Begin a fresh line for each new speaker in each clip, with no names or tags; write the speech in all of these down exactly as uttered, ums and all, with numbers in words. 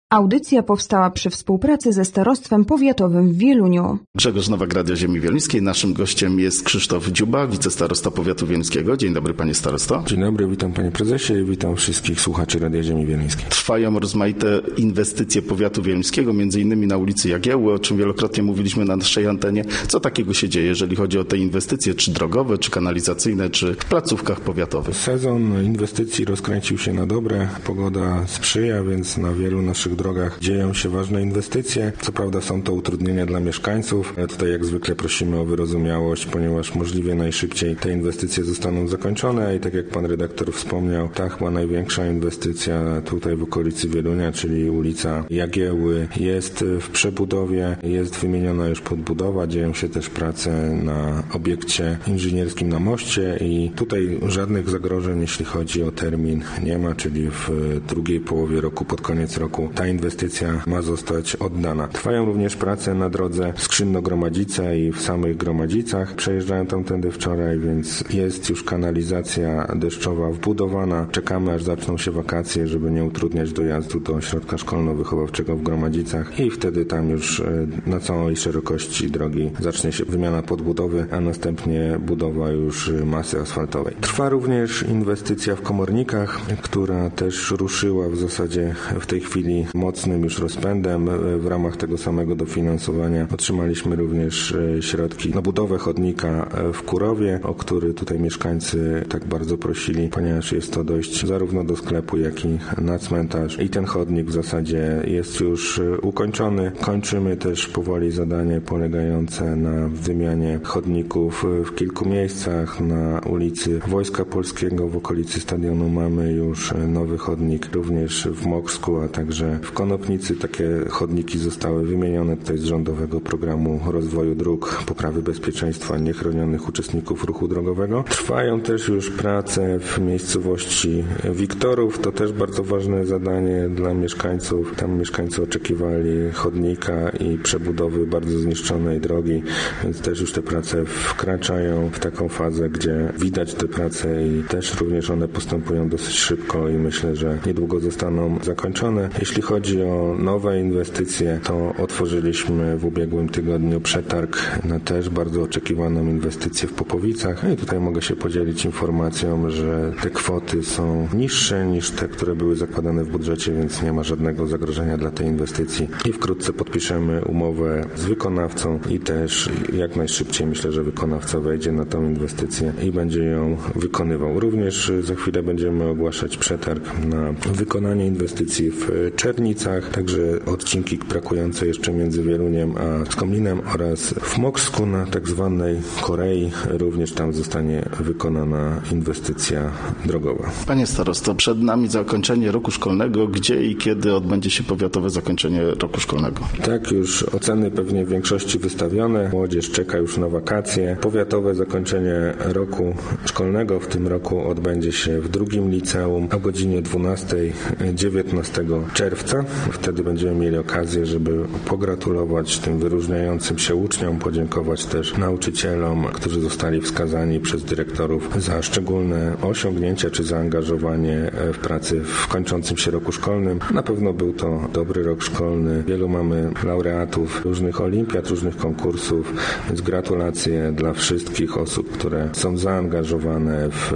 Audycja powstała przy współpracy ze Starostwem Powiatowym w Wieluniu.
Grzegorz Nowak, Radio Ziemi Wieluńskiej. Naszym gościem jest Krzysztof Dziuba, wicestarosta powiatu wieluńskiego. Dzień dobry, panie starosto.
Dzień dobry, witam panie prezesie i witam wszystkich słuchaczy Radia Ziemi Wieluńskiej.
Trwają rozmaite inwestycje powiatu wieluńskiego, między innymi na ulicy Jagiełły, o czym wielokrotnie mówiliśmy na naszej antenie. Co takiego się dzieje, jeżeli chodzi o te inwestycje, czy drogowe, czy kanalizacyjne, czy w placówkach powiatowych?
Sezon inwestycji rozkręcił się na dobre, pogoda sprzyja, więc na wielu naszych drogach dzieją się ważne inwestycje. Co prawda są to utrudnienia dla mieszkańców. Tutaj jak zwykle prosimy o wyrozumiałość, ponieważ możliwie najszybciej te inwestycje zostaną zakończone i tak jak pan redaktor wspomniał, ta chyba największa inwestycja tutaj w okolicy Wielunia, czyli ulica Jagiełły, jest w przebudowie, jest wymieniona już podbudowa, dzieją się też prace na obiekcie inżynierskim na moście i tutaj żadnych zagrożeń, jeśli chodzi o termin, nie ma, czyli w drugiej połowie roku, pod koniec roku ta inwestycja ma zostać oddana. Trwają również prace na drodze Skrzynno-Gromadzice i w samych Gromadzicach. Przejeżdżałem tamtędy wczoraj, więc jest już kanalizacja deszczowa wbudowana. Czekamy, aż zaczną się wakacje, żeby nie utrudniać dojazdu do ośrodka szkolno-wychowawczego w Gromadzicach i wtedy tam już na całej szerokości drogi zacznie się wymiana podbudowy, a następnie budowa już masy asfaltowej. Trwa również inwestycja w Komornikach, która też ruszyła w zasadzie w tej chwili mocnym już rozpędem. W ramach tego samego dofinansowania otrzymaliśmy również środki na budowę chodnika w Kurowie, o który tutaj mieszkańcy tak bardzo prosili, ponieważ jest to dojść zarówno do sklepu, jak i na cmentarz i ten chodnik w zasadzie jest już ukończony. Kończymy też powoli zadanie polegające na wymianie chodników w kilku miejscach. Na ulicy Wojska Polskiego w okolicy stadionu mamy już nowy chodnik, również w Moksku, a także w Konopnicy takie chodniki zostały wymienione tutaj z rządowego programu rozwoju dróg, poprawy bezpieczeństwa niechronionych uczestników ruchu drogowego. Trwają też już prace w miejscowości Wiktorów. To też bardzo ważne zadanie dla mieszkańców. Tam mieszkańcy oczekiwali chodnika i przebudowy bardzo zniszczonej drogi, więc też już te prace wkraczają w taką fazę, gdzie widać te prace i też również one postępują dosyć szybko i myślę, że niedługo zostaną zakończone. Jeśli chodzi o nowe inwestycje, to otworzyliśmy w ubiegłym tygodniu przetarg na też bardzo oczekiwaną inwestycję w Popowicach. No i tutaj mogę się podzielić informacją, że te kwoty są niższe niż te, które były zakładane w budżecie, więc nie ma żadnego zagrożenia dla tej inwestycji i wkrótce podpiszemy umowę z wykonawcą i też jak najszybciej myślę, że wykonawca wejdzie na tą inwestycję i będzie ją wykonywał. Również za chwilę będziemy ogłaszać przetarg na wykonanie inwestycji w Czernicach, także odcinki brakujące jeszcze między Wieluniem a Skomlinem oraz w Moksku na tak zwanej Korei również tam zostanie wykonana inwestycja drogowa.
Panie starosto, przed nami zakończenie roku szkolnego. Gdzie i kiedy odbędzie się powiatowe zakończenie roku szkolnego?
Tak, już oceny pewnie w większości wystawione. Młodzież czeka już na wakacje. Powiatowe zakończenie roku szkolnego w tym roku odbędzie się w drugim liceum o godzinie dwunastej dziewiętnastego czerwca. Wtedy będziemy mieli okazję, żeby pogratulować tym wyróżniającym się uczniom, podziękować też nauczycielom, którzy zostali wskazani przez dyrektorów za szczególne osiągnięcia czy zaangażowanie w pracy w kończącym się roku szkolnym. Na pewno był to dobry rok szkolny. Wielu mamy laureatów różnych olimpiad, różnych konkursów, więc gratulacje dla wszystkich osób, które są zaangażowane w,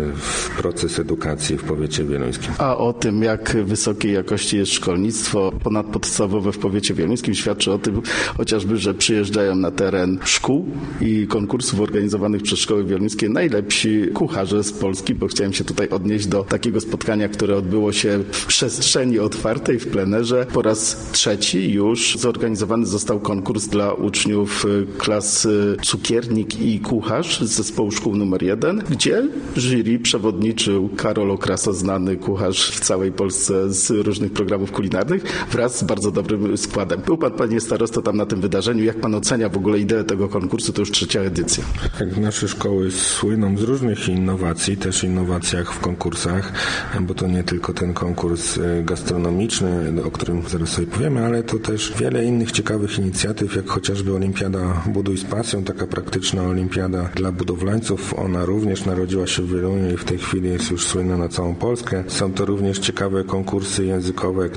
w proces edukacji w powiecie wieluńskim.
A o tym, jak wysokiej jakości jest szkolnictwo ponadpodstawowe w powiecie wieluńskim, świadczy o tym chociażby, że przyjeżdżają na teren szkół i konkursów organizowanych przez szkoły wieluńskie najlepsi kucharze z Polski, bo chciałem się tutaj odnieść do takiego spotkania, które odbyło się w przestrzeni otwartej, w plenerze. Po raz trzeci już zorganizowany został konkurs dla uczniów klas cukiernik i kucharz z zespołu szkół numer jeden, gdzie jury przewodniczył Karol Okrasa, znany kucharz w całej Polsce z różnych programów kulinarnych, wraz z bardzo dobrym składem. Był pan, panie starosto, tam na tym wydarzeniu. Jak pan ocenia w ogóle ideę tego konkursu? To już trzecia edycja.
Tak, nasze szkoły słyną z różnych innowacji, też innowacjach w konkursach, bo to nie tylko ten konkurs gastronomiczny, o którym zaraz sobie powiemy, ale to też wiele innych ciekawych inicjatyw, jak chociażby Olimpiada Buduj z Pasją, taka praktyczna olimpiada dla budowlańców. Ona również narodziła się w Wieluniu i w tej chwili jest już słynna na całą Polskę. Są to również ciekawe konkursy językowe,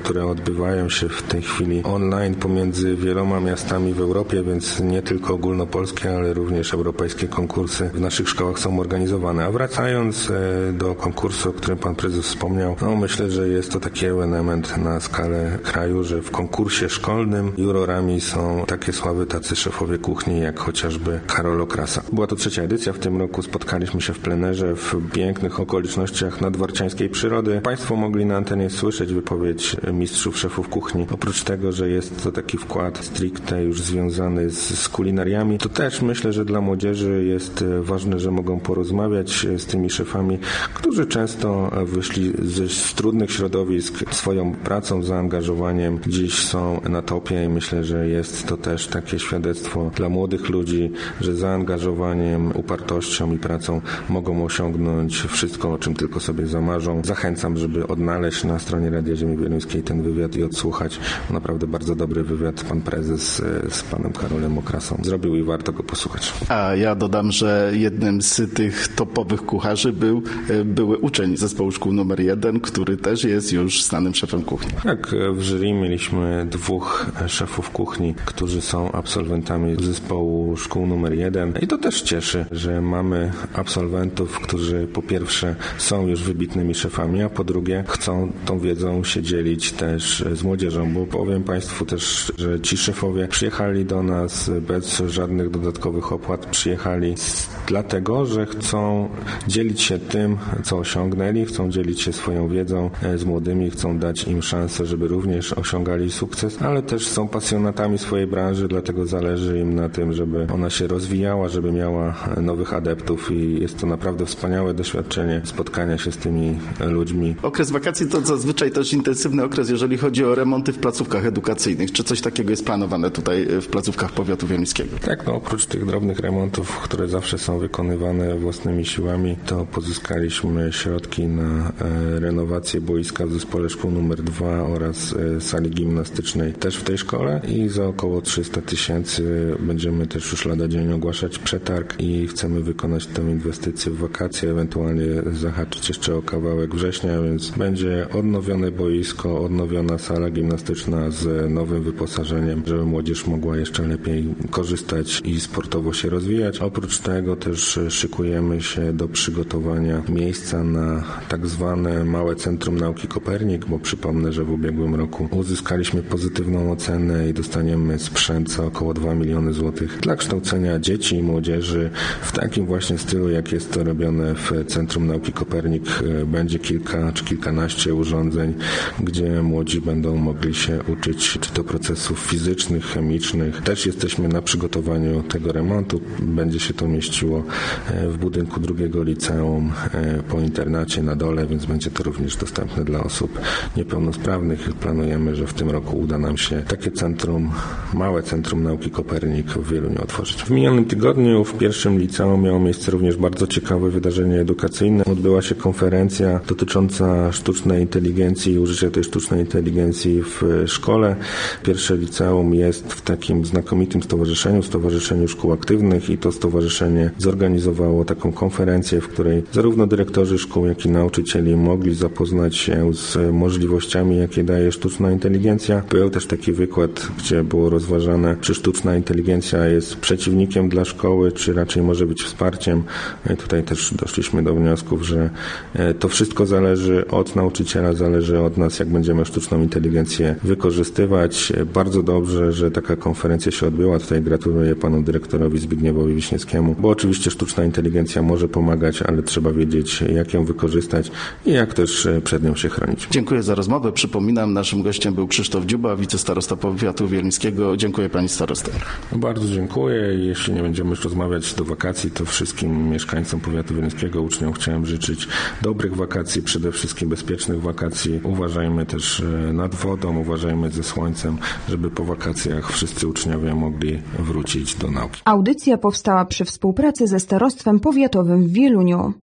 które odbywają się w tej chwili online pomiędzy wieloma miastami w Europie, więc nie tylko ogólnopolskie, ale również europejskie konkursy w naszych szkołach są organizowane. A wracając do konkursu, o którym pan prezes wspomniał, no myślę, że jest to taki ewenement na skalę kraju, że w konkursie szkolnym jurorami są takie sławy tacy szefowie kuchni, jak chociażby Karol Okrasa. Była to trzecia edycja w tym roku, spotkaliśmy się w plenerze w pięknych okolicznościach nadwarciańskiej przyrody. Państwo mogli na antenie słyszeć wypowiedź mistrzów, szefów kuchni. Oprócz tego, że jest to taki wkład stricte już związany z, z kulinariami, to też myślę, że dla młodzieży jest ważne, że mogą porozmawiać z tymi szefami, którzy często wyszli z, z trudnych środowisk swoją pracą, zaangażowaniem. Dziś są na topie i myślę, że jest to też takie świadectwo dla młodych ludzi, że zaangażowaniem, upartością i pracą mogą osiągnąć wszystko, o czym tylko sobie zamarzą. Zachęcam, żeby odnaleźć na stronie Radia Ziemi Wieluńskiej ten wywiad i odsłuchać. Naprawdę bardzo dobry wywiad pan prezes z panem Karolem Okrasą zrobił i warto go posłuchać. A
ja dodam, że jednym z tych topowych kucharzy był były uczeń zespołu szkół numer jeden, który też jest już znanym szefem kuchni.
Tak, w jury mieliśmy dwóch szefów kuchni, którzy są absolwentami zespołu szkół numer jeden i to też cieszy, że mamy absolwentów, którzy po pierwsze są już wybitnymi szefami, a po drugie chcą tą wiedzą się dzielić też z młodzieżą, bo powiem Państwu też, że ci szefowie przyjechali do nas bez żadnych dodatkowych opłat, przyjechali dlatego, że chcą dzielić się tym, co osiągnęli, chcą dzielić się swoją wiedzą z młodymi, chcą dać im szansę, żeby również osiągali sukces, ale też są pasjonatami swojej branży, dlatego zależy im na tym, żeby ona się rozwijała, żeby miała nowych adeptów i jest to naprawdę wspaniałe doświadczenie spotkania się z tymi ludźmi.
Okres wakacji to zazwyczaj też intensywny okres, jeżeli chodzi o remonty w placówkach edukacyjnych. Czy coś takiego jest planowane tutaj w placówkach powiatu wieluńskiego?
Tak, no oprócz tych drobnych remontów, które zawsze są wykonywane własnymi siłami, to pozyskaliśmy środki na e, renowację boiska w zespole szkół numer dwa oraz e, sali gimnastycznej też w tej szkole i za około trzysta tysięcy będziemy też już lada dzień ogłaszać przetarg i chcemy wykonać tę inwestycję w wakacje, ewentualnie zahaczyć jeszcze o kawałek września, więc będzie odnowione boisko, odnowiona sala gimnastyczna z nowym wyposażeniem, żeby młodzież mogła jeszcze lepiej korzystać i sportowo się rozwijać. Oprócz tego też szykujemy się do przygotowania miejsca na tak zwane małe Centrum Nauki Kopernik, bo przypomnę, że w ubiegłym roku uzyskaliśmy pozytywną ocenę i dostaniemy sprzęt za około dwa miliony złotych dla kształcenia dzieci i młodzieży w takim właśnie stylu, jak jest to robione w Centrum Nauki Kopernik. Będzie kilka czy kilkanaście urządzeń, gdzie młodzi będą mogli się uczyć czy to procesów fizycznych, chemicznych. Też jesteśmy na przygotowaniu tego remontu. Będzie się to mieściło w budynku drugiego liceum po internacie na dole, więc będzie to również dostępne dla osób niepełnosprawnych. Planujemy, że w tym roku uda nam się takie centrum, małe Centrum Nauki Kopernik w Wieluniu otworzyć. W minionym tygodniu w pierwszym liceum miało miejsce również bardzo ciekawe wydarzenie edukacyjne. Odbyła się konferencja dotycząca sztucznej inteligencji i użycia tej sztucznej inteligencji w szkole. Pierwsze liceum jest w takim znakomitym stowarzyszeniu, Stowarzyszeniu Szkół Aktywnych i to stowarzyszenie zorganizowało taką konferencję, w której zarówno dyrektorzy szkół, jak i nauczycieli mogli zapoznać się z możliwościami, jakie daje sztuczna inteligencja. Był też taki wykład, gdzie było rozważane, czy sztuczna inteligencja jest przeciwnikiem dla szkoły, czy raczej może być wsparciem. I tutaj też doszliśmy do wniosków, że to wszystko zależy od nauczyciela, zależy od nas, jak będziemy sztuczną inteligencję wykorzystywać. Bardzo dobrze, że taka konferencja się odbyła. Tutaj gratuluję panu dyrektorowi Zbigniewowi Wiśniewskiemu, bo oczywiście sztuczna inteligencja może pomagać, ale trzeba wiedzieć, jak ją wykorzystać i jak też przed nią się chronić.
Dziękuję za rozmowę. Przypominam, naszym gościem był Krzysztof Dziuba, wicestarosta powiatu wieluńskiego. Dziękuję pani starosto.
Bardzo dziękuję. Jeśli nie będziemy już rozmawiać do wakacji, to wszystkim mieszkańcom powiatu wieluńskiego, uczniom chciałem życzyć dobrych wakacji, przede wszystkim bezpiecznych wakacji. Uważajmy też nad wodą, uważajmy ze słońcem, żeby po wakacjach wszyscy uczniowie mogli wrócić do nauki.
Audycja powstała przy współpracy ze Starostwem Powiatowym w Wieluniu.